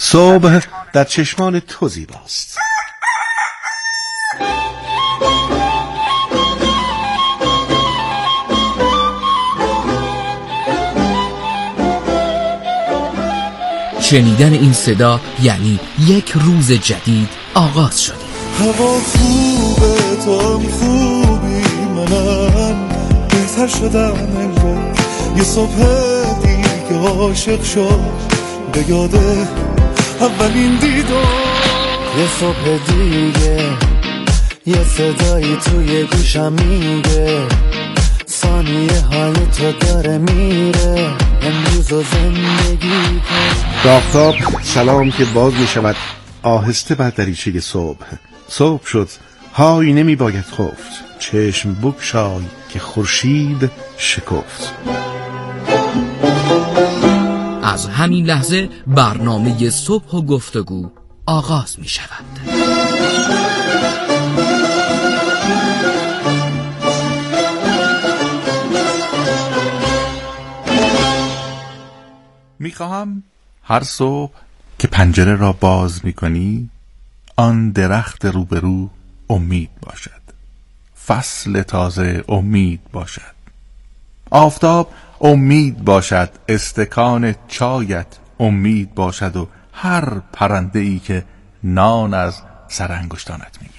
صبح در چشمان تو زیباست. شنیدن این صدا یعنی یک روز جدید آغاز شده. هوا خوبه، تو هم خوبی، منم بهتر شدم انگار. یه صبح دیگه عاشق شد، به یاده اولین دیدار. یه صبح دیگه یه صدایی توی گوشم میگه ثانیه های تو داره میره، امروز و زندگی کن. آفتاب سلام که باز می شود آهسته بر دریچه صبح شد، های نمی باید خفت، چشم بگشای که خورشید شکفت. از همین لحظه برنامه صبح و گفتگو آغاز می شود. میخواهم هر صبح که پنجره را باز میکنی آن درخت روبرو امید باشد، فصل تازه امید باشد، آفتاب امید باشد، استکان چایت امید باشد و هر پرنده ای که نان از سر انگشتانت میگیرد.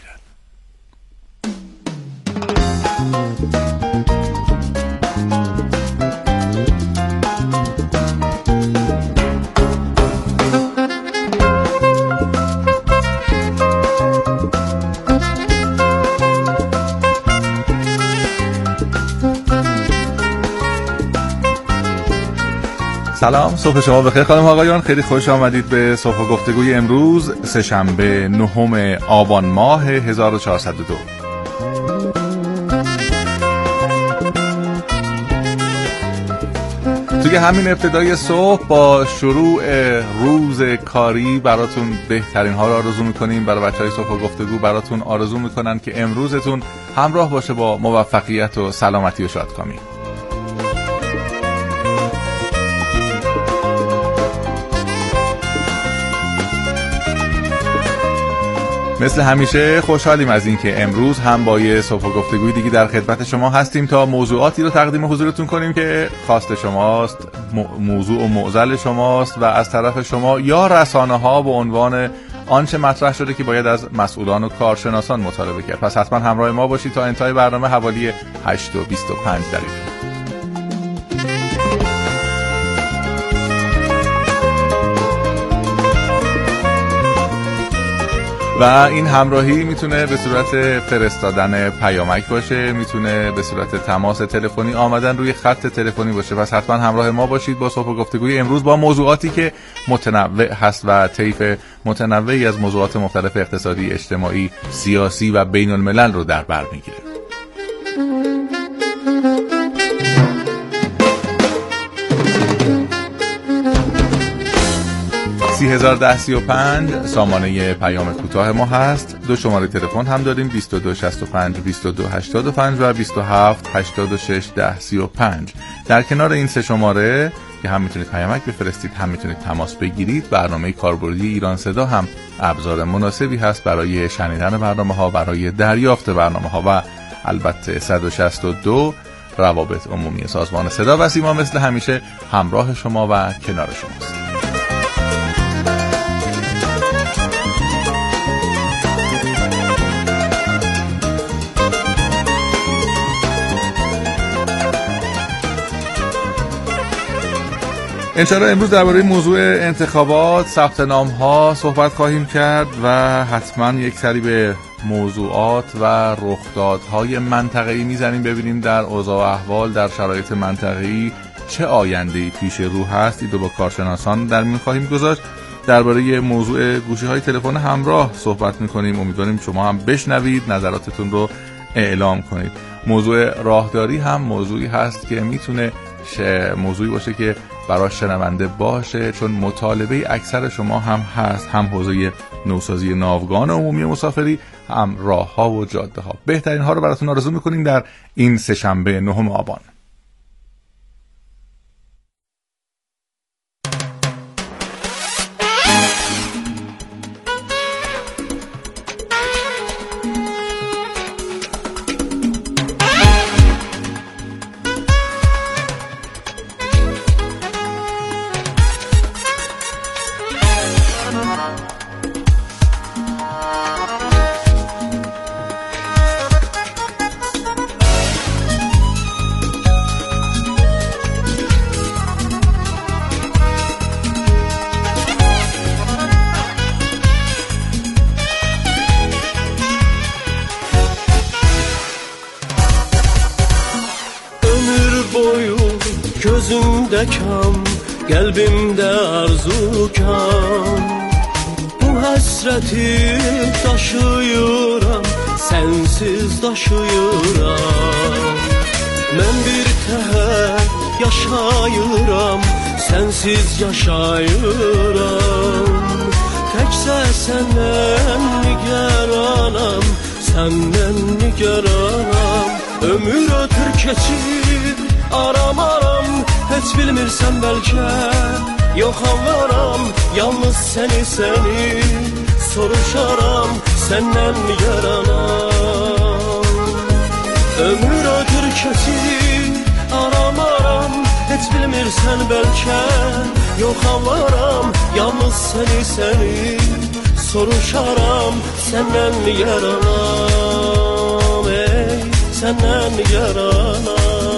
سلام، صبح شما بخیر خانم آقایان. خیلی خوش آمدید به صبح و گفتگوی امروز سه‌شنبه 9 آبان ماه 1402. توی همین ابتدای صبح با شروع روز کاری براتون بهترین ها رو آرزو میکنیم. برای بچهای صبح و گفتگو براتون آرزو میکنن که امروزتون همراه باشه با موفقیت و سلامتی و شادکامی. مثل همیشه خوشحالیم از این که امروز هم با یه صبح و گفتگوی دیگه در خدمت شما هستیم تا موضوعاتی رو تقدیم حضورتون کنیم که خواست شماست، موضوع و معضل شماست و از طرف شما یا رسانه ها به عنوان آنچه مطرح شده که باید از مسئولان و کارشناسان مطالبه کرد. پس حتما همراه ما باشید تا انتهای برنامه حوالی 8:25 دقیقه. و این همراهی میتونه به صورت فرستادن پیامک باشه، میتونه به صورت تماس تلفنی، آمدن روی خط تلفنی باشه. پس حتما همراه ما باشید با صبح و گفتگوی امروز با موضوعاتی که متنوع هست و طیف متنوعی از موضوعات مختلف اقتصادی، اجتماعی، سیاسی و بین الملل رو در بر میگیره. 301035 سامانه پیام کوتاه ما هست. دو شماره تلفن هم داریم، 2265 2285 و 27861035. در کنار این سه شماره که هم میتونید پیامک بفرستید هم میتونید تماس بگیرید، برنامه کاربردی ایران صدا هم ابزار مناسبی هست برای شنیدن برنامه ها، برای دریافت برنامه ها و البته 162 روابط عمومی سازمان صدا و سیما مثل همیشه همراه شما و کنار شماست. انشاءالله امروز درباره موضوع انتخابات، ثبت نام‌ها صحبت خواهیم کرد و حتما یک سری به موضوعات و رخدادهای منطقه‌ای میزنیم، ببینیم در اوضاع و احوال در شرایط منطقه‌ای چه آینده‌ای پیش رو هست. این رو با کارشناسان در میون خواهیم گذاشت. درباره موضوع گوشی‌های تلفن همراه صحبت می‌کنیم. امیدواریم شما هم بشنوید، نظراتتون رو اعلام کنید. موضوع راهداری هم موضوعی هست که میتونه موضوعی باشه که برای شنونده باشه، چون مطالبه اکثر شما هم هست، هم حوزه نوسازی ناوگان عمومی مسافری، هم راه ها و جاده ها. بهترین ها رو براتون آرزو میکنیم در این سه‌شنبه 9 آبان. koyur gözümde kam, qəlbimdə arzu kam. Bu həsrəti daşıyıram, sənsiz daşıyıram. Mən bir təhər yaşayıram, sənsiz yaşayıram. Təkcə səndən nigaranam, səndən nigaranam. Ömür ötür keçir, aram, heç bilmirsən bəlkə. Yox anlaram, yalnız səni soruşaram, səndən nigaranam. Ömür ötür keçir, aram, heç bilmirsən bəlkə. Yox anlaram, yalnız səni soruşaram, səndən nigaranam, ey, səndən nigaranam.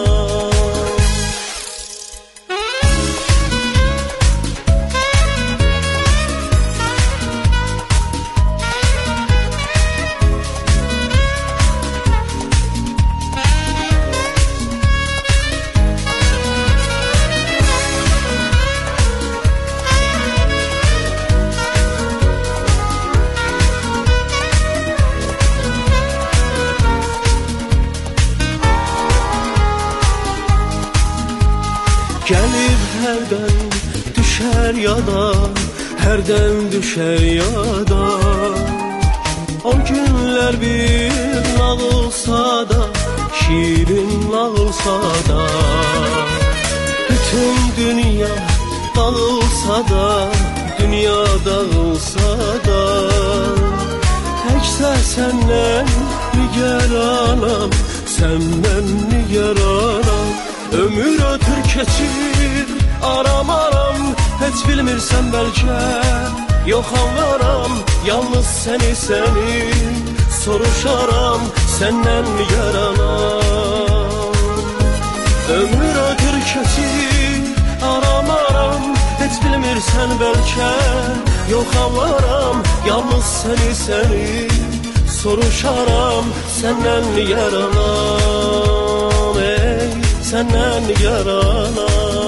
Gəlir hərdən düşər yada, hərdən düşər yada. O günlər bir nağılsa da, şirin nağılsa da. Bütün dünya dağılsa da, dünya dağılsa da. Təkcə səndən nigaranam, səndən nigaranam. Ömür ötür keçir, aram, heç bilmirsən bəlkə. Yox anlaram, yalnız səni soruşaram, səndən nigaranam. Ömür ötür keçir, aram, heç bilmirsən bəlkə. Yox anlaram, yalnız səni soruşaram, səndən nigaranam, ey, səndən nigaranam.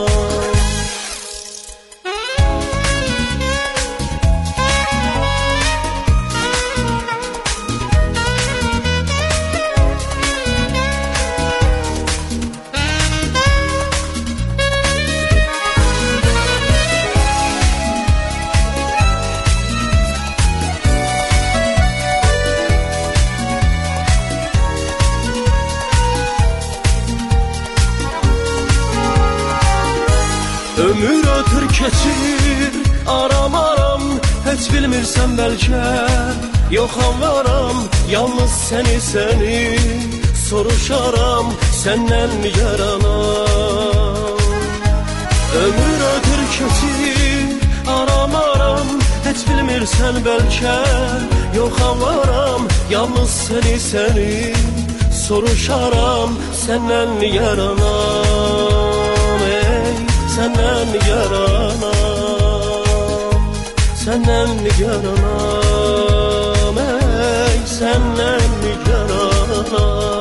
Ömür ötür keçir, aram, heç bilmirsən bəlkə. Yox anlaram, yalnız səni soruşaram, səndən nigaranam. Ömür ötür keçir, aram, heç bilmirsən bəlkə. Yox anlaram, yalnız səni soruşaram, səndən nigaranam, ey, səndən nigaranam, səndən nigaranam, ey, səndən nigaranam.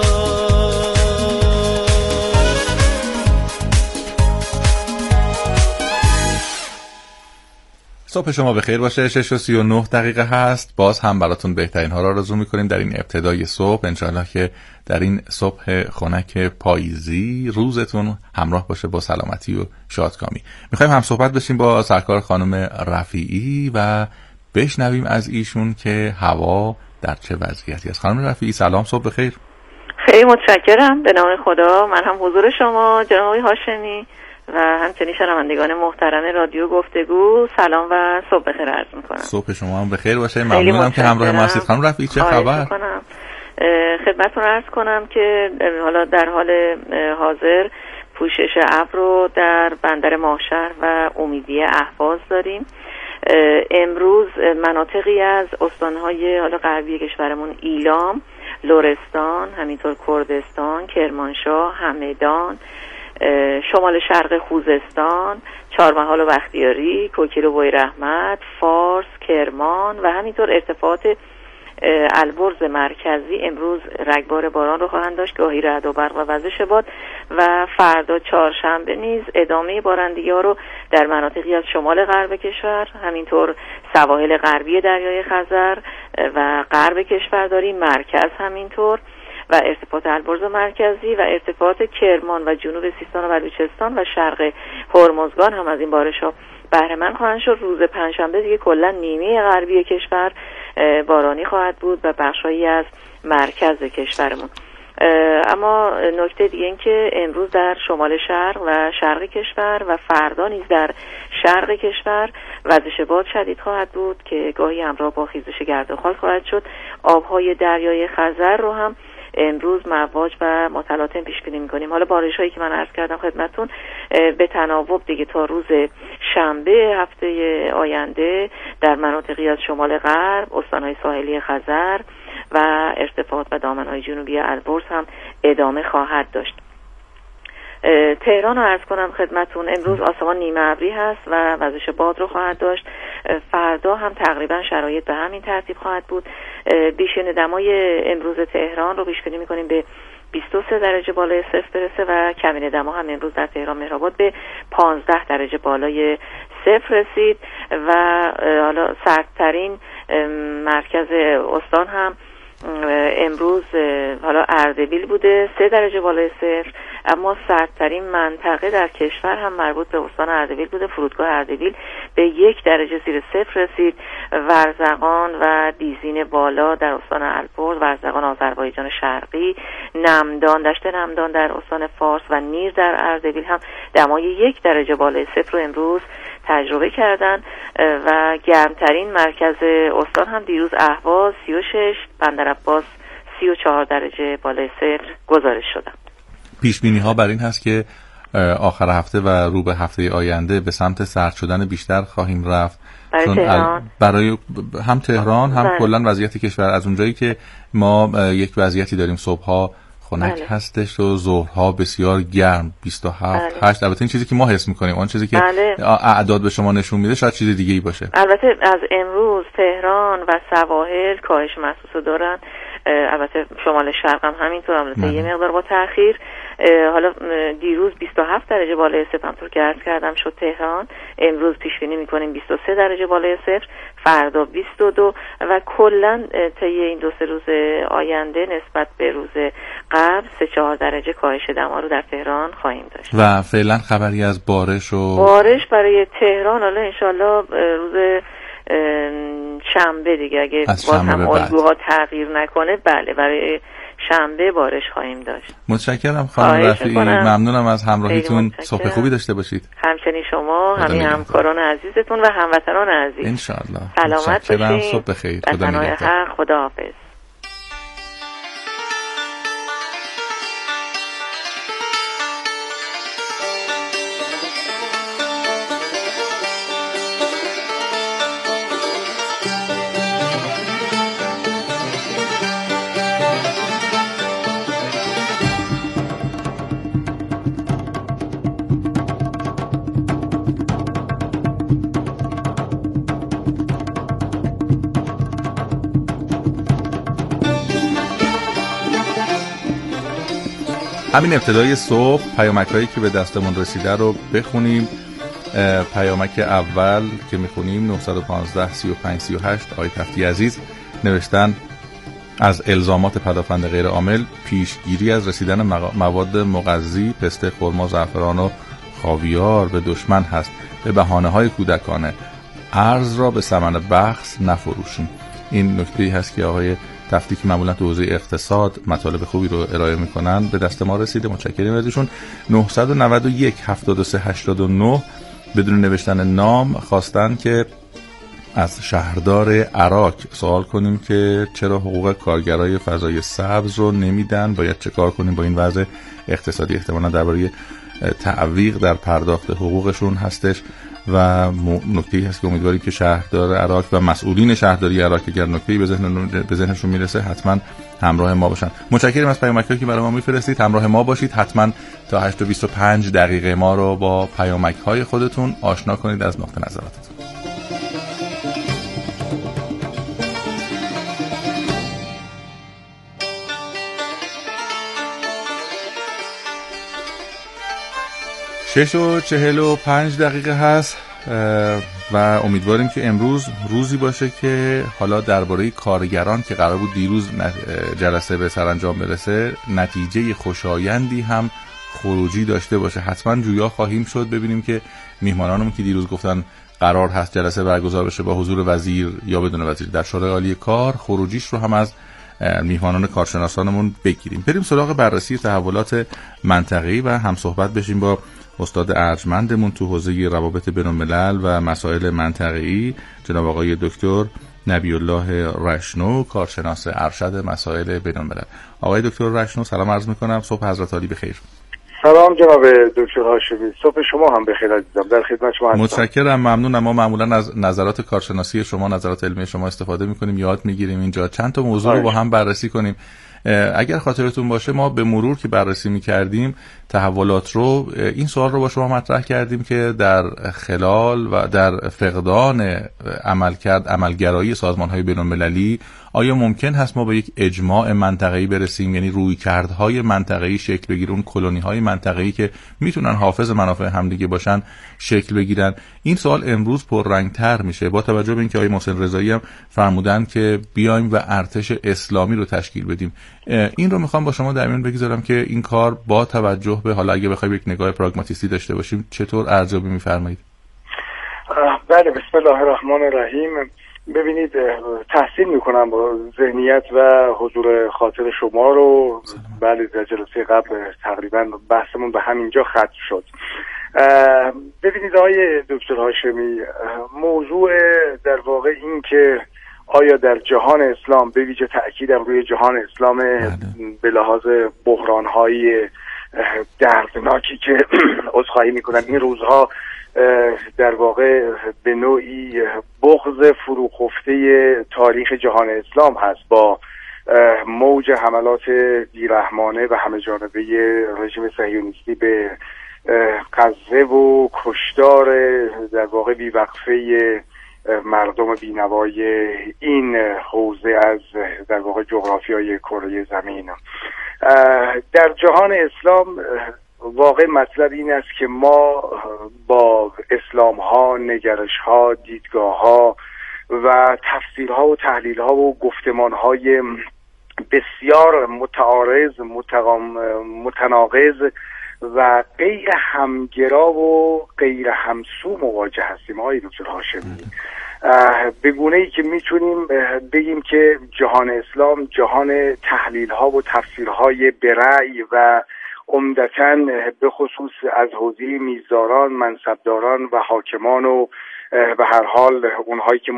صبح شما بخیر باشه. 6:39 هست. باز هم براتون بهترین ها را آرزو میکنیم در این ابتدای صبح. انشاءالله که در این صبح خنک پاییزی روزتون همراه باشه با سلامتی و شادکامی. میخوایم هم صحبت بشیم با سرکار خانم رفیعی و بشنویم از ایشون که هوا در چه وضعیتی است. خانم رفیعی سلام، صبح بخیر. خیلی متشکرم. به نام خدا، من هم حضور شما جناب آقای هاشمی و همچنین شنوندگان محترم رادیو گفتگو سلام و صبح بخیر عرض میکنم. صبح شما هم بخیر باشه. ممنونم که همراه ما هستید. خانم رفیعی چه خبر؟ خدمتتون عرض کنم که حالا در حال حاضر پوشش ابر رو در بندر ماهشهر و امیدیه اهواز داریم. امروز مناطقی از استانهای حالا غربی کشورمون ایلام، لرستان، همینطور کردستان، کرمانشاه، همدان، شمال شرق خوزستان، چهارمحال و بختیاری، کوکیل و بویراحمد، فارس، کرمان و همینطور ارتفاعات البرز مرکزی امروز رگبار باران رو خواهند داشت، گاهی رعد و برق و وزش باد و فردا چهارشنبه نیز ادامه بارندگی‌ها رو در مناطقی از شمال غرب کشور، همینطور سواحل غربی دریای خزر و غرب کشور داریم، مرکز همینطور و ارتفاعات البرز مرکزی و ارتفاعات کرمان و جنوب سیستان و بلوچستان و شرق هرمزگان هم از این بارش‌ها بهره مند خواهند شد. روز پنجشنبه دیگه کلا نیمه غربی کشور بارانی خواهد بود و بخشایی از مرکز کشورمون. اما نکته دیگه این که امروز در شمال شرق و شرق کشور و فردا نیز در شرق کشور وزش باد شدید خواهد بود که گاهی همراه با خیزش گرد و خاک خواهد شد. آبهای دریای خزر رو هم امروز مواج و متلاطم پیش بینی می‌کنیم. حالا بارش‌هایی که من عرض کردم خدمتتون به تناوب دیگه تا روز شنبه هفته آینده در مناطقی از شمال غرب، استان‌های ساحلی خزر و ارتفاعات و دامن‌های جنوبی البرز هم ادامه خواهد داشت. تهران رو عرض کنم خدمتون امروز آسمان نیمه ابری هست و وزش باد رو خواهد داشت. فردا هم تقریبا شرایط به همین ترتیب خواهد بود. بیشترین دمای امروز تهران رو پیش بینی می‌کنیم به 23 درجه بالای صفر برسه و کمین دما هم امروز در تهران مهرآباد به 15 درجه بالای صفر رسید و حالا سردترین مرکز استان هم امروز حالا اردبیل بوده 3 درجه بالای صفر، اما سردترین منطقه در کشور هم مربوط به استان اردبیل بوده. فرودگاه اردبیل به 1 درجه زیر صفر رسید. ورزقان و دیزین بالا در استان البرز، ورزقان آذربایجان شرقی، نمدان، دشت نمدان در استان فارس و نیر در اردبیل هم دمای 1 درجه بالای صفر رو امروز تجربه کردن و گرمترین مرکز استان هم دیروز اهواز 36، بندرعباس 34 درجه بالای صفر گزارش شدن. پیش بینی ها بر این هست که آخر هفته و رو به هفته آینده به سمت سرد شدن بیشتر خواهیم رفت. برای تهران برای هم تهران هم کلا وضعیت کشور از اونجایی که ما یک وضعیتی داریم صبحها خنک هستش و ظهرها بسیار گرم 27 8. البته این چیزی که ما حس می‌کنیم، اون چیزی که اعداد به شما نشون میده شاید چیز دیگه‌ای باشه. البته از امروز تهران و سواحل کاهش محسوس دارن، البته شمال شرق هم همینطور، البته یه مقدار با تأخیر. حالا دیروز 27 درجه بالای صفر همونطور که عرض کردم شد تهران، امروز پیش بینی می‌کنیم 23 درجه بالای صفر، فردا 22 و کلا طی این 2-3 روز آینده نسبت به روز قبل 3-4 درجه کاهش دما رو در تهران خواهیم داشت. و فعلا خبری از بارش برای تهران حالا انشالله روز شنبه دیگه اگه باز هم الگوها تغییر نکنه بله برای شنبه بارش خواهیم داشت. متشکرم خانم رفیعی، ممنونم از همراهیتون. صبح خوبی داشته باشید. همچنین شما، همین همکاران عزیزتون و هموطنان عزیز ان شاء الله. سلامت باشید. صبح بخیر. خدا نگهدار. خداحافظ. همین ابتدای صبح پیامک‌هایی که به دستمون رسیده رو بخونیم. پیامک اول که میخونیم 915 35 38 آقای تفتی عزیز نوشتن از الزامات پدافند غیر عامل پیشگیری از رسیدن مواد مغذی، پسته، خرما، زعفران و خاویار به دشمن هست. به بهانه‌های کودکانه ارز را به ثمن بخس نفروشیم. این نکته‌ای هست که آقای تفتی که معمولا تو حوزه اقتصاد مطالب خوبی رو ارائه میکنن به دست ما رسیده، متشکریم ازشون. 991 73 89 بدون نوشتن نام خواستن که از شهردار عراق سوال کنیم که چرا حقوق کارگرای فضای سبز رو نمیدن، باید چه کار کنیم با این وضع اقتصادی. احتمالاً درباره تعویق در پرداخت حقوقشون هستش و نکته‌ای هست که امیدواریم که شهردار عراق و مسئولین شهرداری عراق اگر نکته‌ای به ذهنشون میرسه حتما همراه ما باشن. متشکرم از پیامک‌هایی که برای ما میفرستید. همراه ما باشید، حتما تا 8:25 دقیقه ما رو با پیامک‌های خودتون آشنا کنید از نقطه نظراتتون. 6:45 هست و امیدواریم که امروز روزی باشه که حالا درباره کارگران که قرار بود دیروز جلسه به سرانجام برسه نتیجه خوشایندی هم خروجی داشته باشه. حتما جویا خواهیم شد ببینیم که میهمانانمون که دیروز گفتن قرار هست جلسه برگزار بشه با حضور وزیر یا بدون وزیر در شورای عالی کار، خروجیش رو هم از میهمانان کارشناسانمون بگیریم. بریم سراغ بررسی تحولات منطقه‌ای و هم صحبت بشیم با استاد ارجمندمون تو حوزه روابط بین‌الملل و مسائل منطقه‌ای، جناب آقای دکتر نبی الله رشنو، کارشناس ارشد مسائل بین‌الملل. آقای دکتر رشنو سلام عرض می‌کنم، صبح حضرت عالی بخیر. سلام جناب دکتر هاشمی، صبح شما هم بخیر عزیزم، در خدمت شما هستم. متشکرم، ممنونم. ما معمولا از نظرات کارشناسی شما، نظرات علمی شما استفاده می‌کنیم، یاد می‌گیریم اینجا چند تا موضوع رو با هم بررسی کنیم. اگر خاطرتون باشه ما به مرور که بررسی می‌کردیم تحولات رو، این سوال رو با شما مطرح کردیم که در خلال و در فقدان عملگرایی سازمان‌های بین‌المللی آیا ممکن هست ما به یک اجماع منطقه‌ای برسیم، یعنی رویکردهای منطقه‌ای شکل بگیرن، اون کلونی‌های منطقه‌ای که میتونن حافظ منافع همدیگه باشن شکل بگیرن؟ این سوال امروز پررنگ‌تر میشه با توجه به اینکه آقای محسن رضایی هم فرمودن که بیایم و ارتش اسلامی رو تشکیل بدیم. این رو میخوام با شما در میون بگذارم که این کار با توجه به، حالا اگه بخوایم یک نگاه پراگماتیستی داشته باشیم، چطور ارزیابی می‌فرمایید؟ بله، بسم الله الرحمن الرحیم. ببینید، تحسین میکنم با ذهنیت و حضور خاطر شما رو. بله، در جلسه قبل تقریبا بحثمون به همینجا ختم شد. ببینید آقای دکتر هاشمی، موضوع در واقع این که آیا در جهان اسلام، به ویژه تأکیدم روی جهان اسلام به لحاظ بحران‌های دردناکی که عذرخواهی میکنم این روزها در واقع به نوعی بغض فروخفته تاریخ جهان اسلام هست با موج حملات بیرحمانه و همه جانبه رژیم صهیونیستی به غزه و کشتار در واقع بیوقفه مردم بینوای این حوزه از در واقع جغرافیای کره زمین. در جهان اسلام واقع مطلب این است که ما با اسلام ها، نگرش ها، دیدگاه ها و تفسیر ها و تحلیل ها و گفتمان های بسیار متعارض، متناقض و غیر همگرا و غیر همسو مواجه هستیم آقای دکتر هاشمی. به گونه‌ای که میتونیم بگیم که جهان اسلام جهان تحلیل ها و تفسیرهای برأی و عمدتاً به خصوص از حوزه میزداران، منصبداران و حاکمان و به هر حال اونهایی که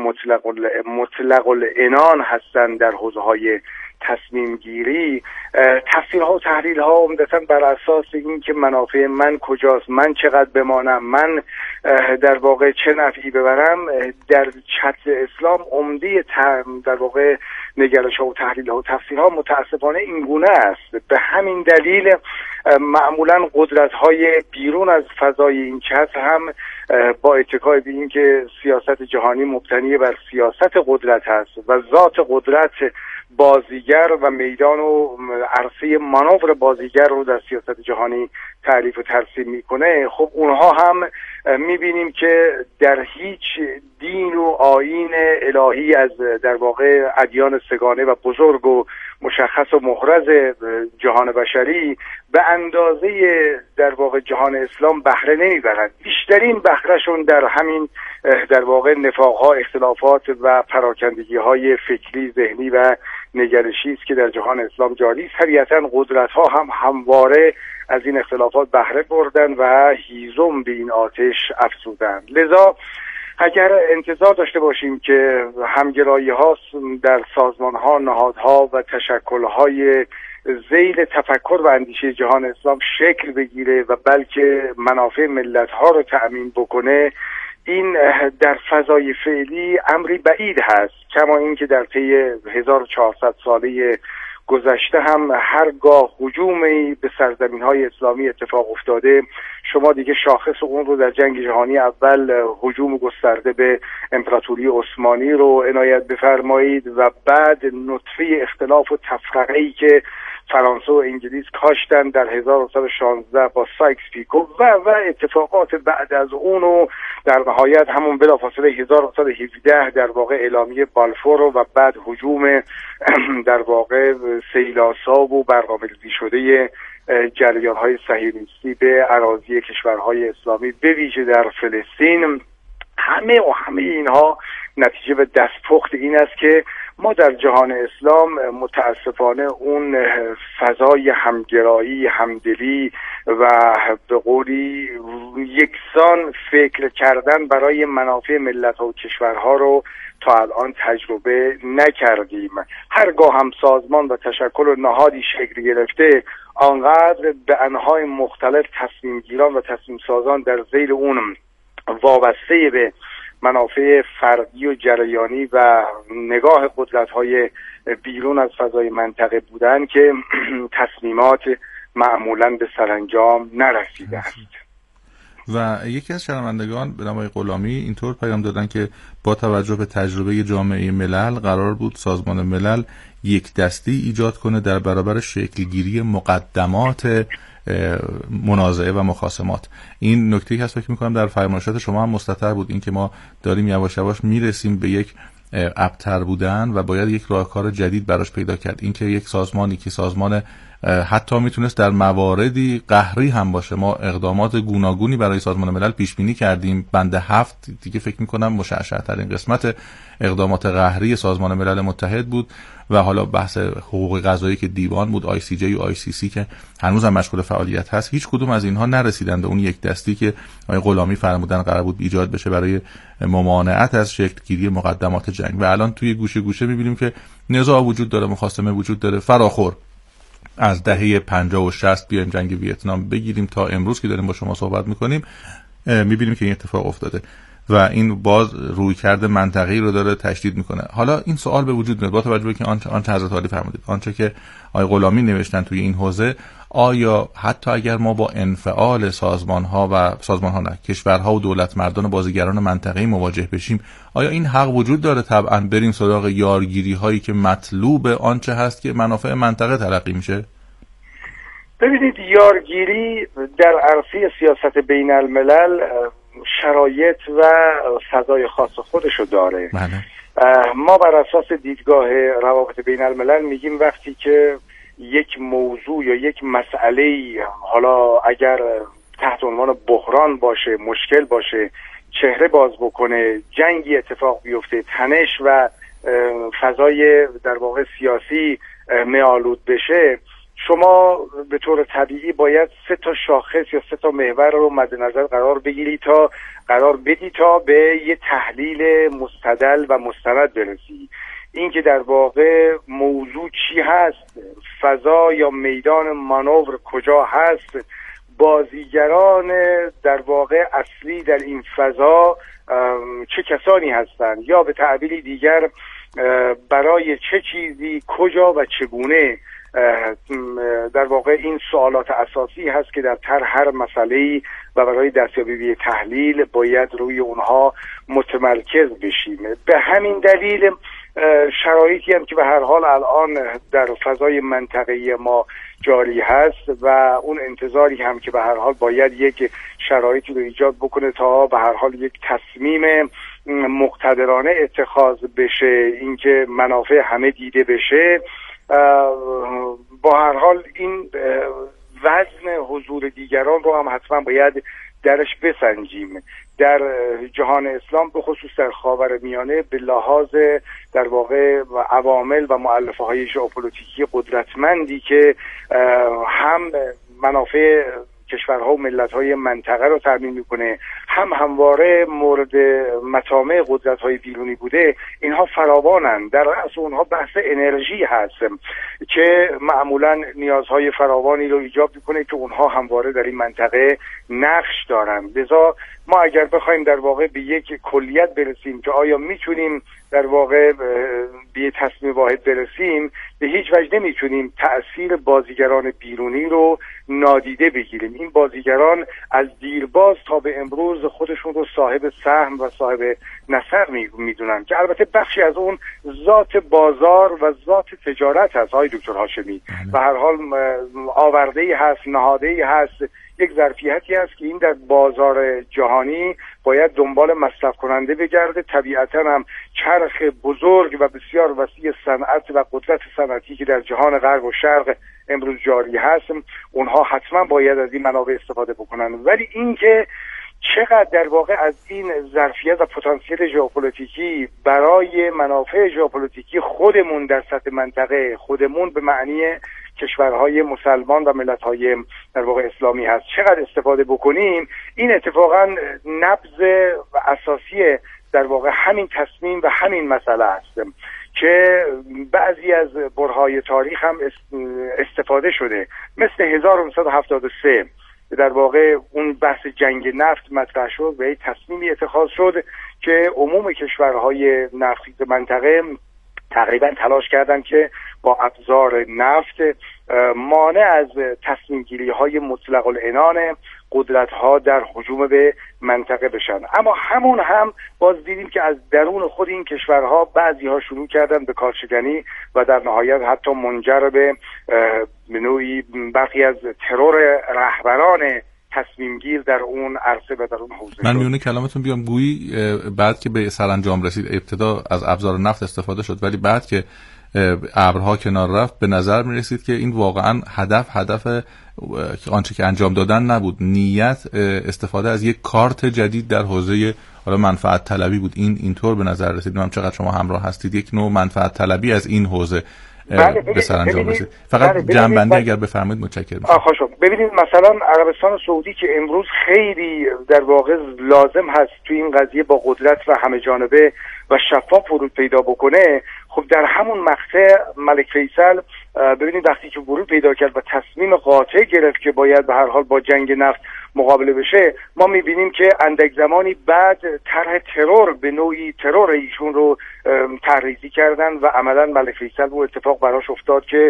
مطلق العنان هستند در حوزه‌های تصمیم گیری، تفسیرها و تحلیل‌ها عمدتاً بر اساس این که منافع من کجاست، من چقدر بمانم، من در واقع چه نفعی ببرم، در چتر اسلام عمده در واقع نگرش‌ها و تحلیل‌ها و تفسیرها متاسفانه این گونه است. به همین دلیل معمولاً قدرت‌های بیرون از فضای این چتر هم با اتکای به این که سیاست جهانی مبتنی بر سیاست قدرت است و ذات قدرت بازیگر و میدان و عرصه مانور بازیگر رو در سیاست جهانی تعریف و ترسیم میکنه، خب اونها هم میبینیم که در هیچ دین و آیین الهی از در واقع ادیان سگانه و بزرگ و مشخص و محرز جهان بشری به اندازه در واقع جهان اسلام بهره نمیبرند. بیشترین بهرهشون در همین در واقع نفاق‌ها، اختلافات و پراکندگی‌های فکری، ذهنی و نگرشی است که در جهان اسلام جاری است. طبیعتاً قدرت‌ها هم همواره از این اختلافات بهره بردن و هیزم به این آتش افزودند. لذا اگر انتظار داشته باشیم که همگرایی‌ها در سازمان‌ها، نهادها و تشکل‌های ذیل تفکر و اندیشه جهان اسلام شکل بگیره و بلکه منافع ملت‌ها رو تأمین بکنه، این در فضای فعلی امری بعید هست. کما اینکه در طی 1400 ساله گذشته هم هرگاه هجومی به سرزمین‌های اسلامی اتفاق افتاده، شما دیگه شاخص اون رو در جنگ جهانی اول هجوم گسترده به امپراتوری عثمانی رو عنایت بفرمایید و بعد نطفه اختلاف و تفرقه‌ای که فرانسه و انگلیس کاشتن در 1916 با سایکس پیکو و اتفاقات بعد از اون و در نهایت همون بلافاصله 1917 در واقع اعلامیه بالفور و بعد هجوم در واقع سیلاساب و برنامه‌ریزی شده جریان‌های صهیونیستی به اراضی کشورهای اسلامی به ویژه در فلسطین، همه اینها نتیجه و دستپخت این است که ما در جهان اسلام متاسفانه اون فضای همگرایی، همدلی و به قولی یکسان فکر کردن برای منافع ملت‌ها و کشورها رو تا الان تجربه نکردیم. هرگاه هم سازمان و تشکل و نهادی شکل گرفته، آنقدر به انواع مختلف تصمیم گیران و تصمیم سازان در ذیل اون وابسته به منافع فردی و جریانی و نگاه قدرت‌های بیرون از فضای منطقه بودن که تصمیمات معمولاً به سرانجام نرسیده است. و یکی از شنوندگان به نام غلامی اینطور پیام دادن که با توجه به تجربه جامعه ملل قرار بود سازمان ملل یک دستی ایجاد کنه در برابر شکلگیری مقدمات منازعه و مخاصمات. این نکته‌ای هست فکر می‌کنم در فرمایشات شما هم مستتر بود، این که ما داریم یواش یواش میرسیم به یک ابتر بودن و باید یک راهکار جدید براش پیدا کرد. این که یک سازمانی که سازمان حتی میتونست در مواردی قهری هم باشه، ما اقدامات گوناگونی برای سازمان ملل پیش بینی کردیم. بند 7 دیگه فکر میکنم مشعشع‌ترین قسمت اقدامات قهری سازمان ملل متحد بود و حالا بحث حقوق قضایی که دیوان بود، ICJ و ICC که هنوز هم مشغول فعالیت هست، هیچ کدوم از اینها نرسیدن به اون یک دستی که آقای غلامی فرمودن قرار بود ایجاد بشه برای ممانعت از شکلگیری مقدمات جنگ. و الان توی گوشه گوشه میبینیم که نزاع وجود داره، مخاصمه وجود داره، فراخور. از دهه 50 و 60 بیایم جنگ ویتنام بگیریم تا امروز که داریم با شما صحبت میکنیم، میبینیم که این اتفاق افتاده و این باز رویکرد منطقه‌ای رو داره تشدید میکنه. حالا این سوال به وجود میاد با توجه به که آنچه حضرت عالی فرمودید، آنچه که آقای غلامی نوشتن توی این حوزه، آیا حتی اگر ما با انفعال سازمان‌ها نه کشورها و دولت مردان و بازیگران منطقه‌ای مواجه بشیم، آیا این حق وجود داره طبعا بریم سراغ یارگیری هایی که مطلوب آنچه هست که منافع منطقه تلقی میشه؟ ببینید، یارگیری در عرصه سیاست بین الملل شرایط و سزای خاص خودشو داره. ما بر اساس دیدگاه روابط بین الملل میگیم وقتی که یک موضوع یا یک مسئله، حالا اگر تحت عنوان بحران باشه، مشکل باشه، چهره باز بکنه، جنگی اتفاق بیفته، تنش و فضای در واقع سیاسی می‌آلود بشه، شما به طور طبیعی باید 3 شاخص یا 3 محور رو مد نظر قرار بدی تا به یه تحلیل مستدل و مستند برسی. این که در واقع موضوع چی هست، فضا یا میدان مانور کجا هست، بازیگران در واقع اصلی در این فضا چه کسانی هستند، یا به تعبیری دیگر برای چه چیزی، کجا و چگونه. در واقع این سوالات اساسی هست که در هر مسئله‌ای و برای دستیابی به تحلیل باید روی اونها متمرکز بشیم. به همین دلیل شرایطی هم که به هر حال الان در فضای منطقه‌ای ما جاری هست و اون انتظاری هم که به هر حال باید یک شرایطی رو ایجاد بکنه تا به هر حال یک تصمیم مقتدرانه اتخاذ بشه، اینکه منافع همه دیده بشه. با هر حال این وزن حضور دیگران رو هم حتما باید درش بسنجیم. در جهان اسلام به خصوص در خاورمیانه به لحاظ در واقع عوامل و مؤلفه های ژئوپلیتیکی قدرتمندی که هم منافع کشورها و ملت‌های منطقه رو تامین میکنه، هم همواره مورد مطامع قدرت‌های بیرونی بوده، اینها فراوانن. در رأس اونها بحث انرژی هست که معمولاً نیازهای فراوانی رو ایجاب میکنه که اونها همواره در این منطقه نقش دارن. لذا ما اگر بخوایم در واقع به یک کلیت برسیم که آیا میتونیم در واقع به تصمیم واحد برسیم، به هیچ وجه نمیتونیم تأثیر بازیگران بیرونی رو نادیده بگیریم. این بازیگران از دیرباز تا به امروز خودشون رو صاحب سهم و صاحب نصر میدونن که البته بخشی از اون ذات بازار و ذات تجارت هست های دکتر هاشمی. به هر حال آورده‌ای هست، نهاده‌ای هست، یک ظرفیتی هست که این در بازار جهانی باید دنبال مصرف کننده بگرده. طبیعتا هم چرخ بزرگ و بسیار وسیع صنعت و قدرت صنعتی که در جهان غرب و شرق امروز جاری هست، اونها حتما باید از این منابع استفاده بکنن. ولی اینکه چقدر در واقع از این ظرفیت و پتانسیل ژئوپلیتیکی برای منافع ژئوپلیتیکی خودمون در سطح منطقه، خودمون به معنی کشورهای مسلمان و ملت‌های در واقع اسلامی هست، چقدر استفاده بکنیم، این اتفاقا نبض اساسی در واقع همین تصمیم و همین مسئله است که بعضی از برهای تاریخ هم استفاده شده، مثل 1973 در واقع اون بحث جنگ نفت مطرح شد و یک تصمیمی اتخاذ شد که عموم کشورهای نفتی منطقه تقریبا تلاش کردن که با ابزار نفت مانع از تصمیم گیری های مطلق العنان قدرت ها در هجوم به منطقه بشن. اما همون هم باز دیدیم که از درون خود این کشورها بعضی ها شروع کردن به کارشکنی و در نهایت حتی منجر به نوعی برخی از ترور رهبران تصمیم گیر در اون عرصه و در اون حوزه. من میونه کلامتون بیام، گویی بعد که به سرانجام رسید ابتدا از ابزار نفت استفاده شد، ولی بعد که ابرها کنار رفت به نظر می رسید که این واقعا هدف آنچه که انجام دادن نبود، نیت استفاده از یک کارت جدید در حوزه حالا منفعت طلبی بود. اینطور به نظر رسید. من چقدر شما همراه هستید، یک نوع منفعت طلبی از این حوزه به سرانجام رسید. فقط جنبندی اگر بفرمایید متشکرم میشم. ببینید مثلا عربستان سعودی که امروز خیلی در واقع لازم هست توی این قضیه با قدرت و همه جانبه و شفاف ورود پیدا بکنه، خب در همون مقطع ملک فیصل ببینید وقتی که ورود پیدا کرد و تصمیم قاطع گرفت که باید به هر حال با جنگ نفت مقابله بشه، ما میبینیم که اندک زمانی بعد طرح ترور به نوعی ترور ایشون رو طرحریزی کردن و عملا ملک فیصل اون اتفاق براش افتاد که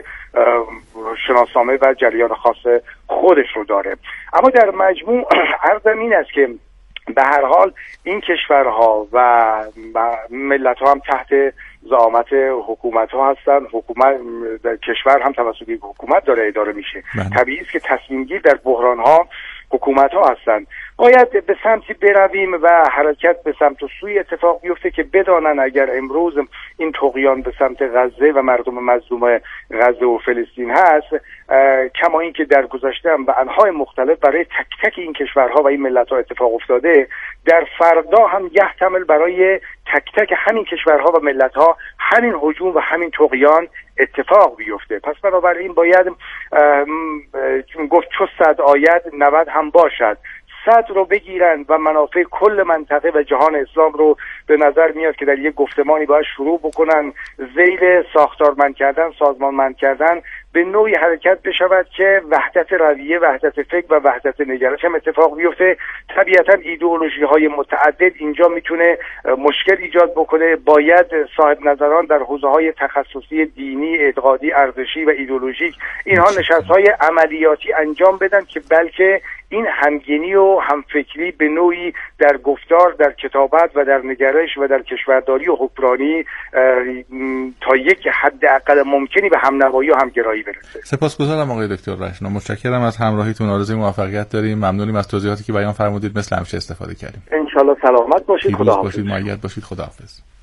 شناسنامه و جریان خاص خودش رو داره. اما در مجموع عرضم این است که به هر حال این کشورها و ملت‌ها هم تحت زعامت حکومت‌ها هستن. حکومت در کشور هم توسط حکومت داره اداره میشه. طبیعی است که تصمیم گیر در بحران‌ها حکومت‌ها هستن. باید به سمتی برویم و حرکت به سمت و سوی اتفاق بیفته که بدانن اگر امروز این طغیان به سمت غزه و مردم مظلوم غزه و فلسطین هست، کما این که در گذشته هم به انواع مختلف برای تک تک این کشورها و این ملت‌ها اتفاق افتاده، در فردا هم یحتمل برای تک تک همین کشورها و ملت‌ها همین هجوم و همین طغیان اتفاق بیفته. پس بنابراین باید گفت چو 100 آید 90 هم باشد. 100 رو بگیرن و منافع کل منطقه و جهان اسلام رو به نظر میاد که در یک گفتمانی باید شروع بکنن زیر ساختارمند کردن، سازمانمند کردن، به نوعی حرکت بشود که وحدت رویه، وحدت فکر و وحدت نگرش هم اتفاق بیفته. طبیعتا ایدئولوژی های متعدد اینجا میتونه مشکل ایجاد بکنه. باید صاحب نظران در حوزه های تخصصی دینی، اعتقادی، ارزشی و ایدئولوژیک اینها نشست های عملیاتی انجام بدن که بلکه این همگینی و همفکری به نوعی در گفتار، در کتابت و در نگرش و در کشورداری و حکمرانی تا یک حد اقل ممکنی به همنوایی و همگرایی برسه. سپاسگزارم آقای دکتر رشنا، متشکرم از همراهیتون. آرزوی موفقیت داریم. ممنونیم از توضیحاتی که بیان فرمودید. مثل همیشه استفاده کردیم. ان شاءالله سلامت باشید. خدا حافظ. مؤید باشید. خدا حافظ.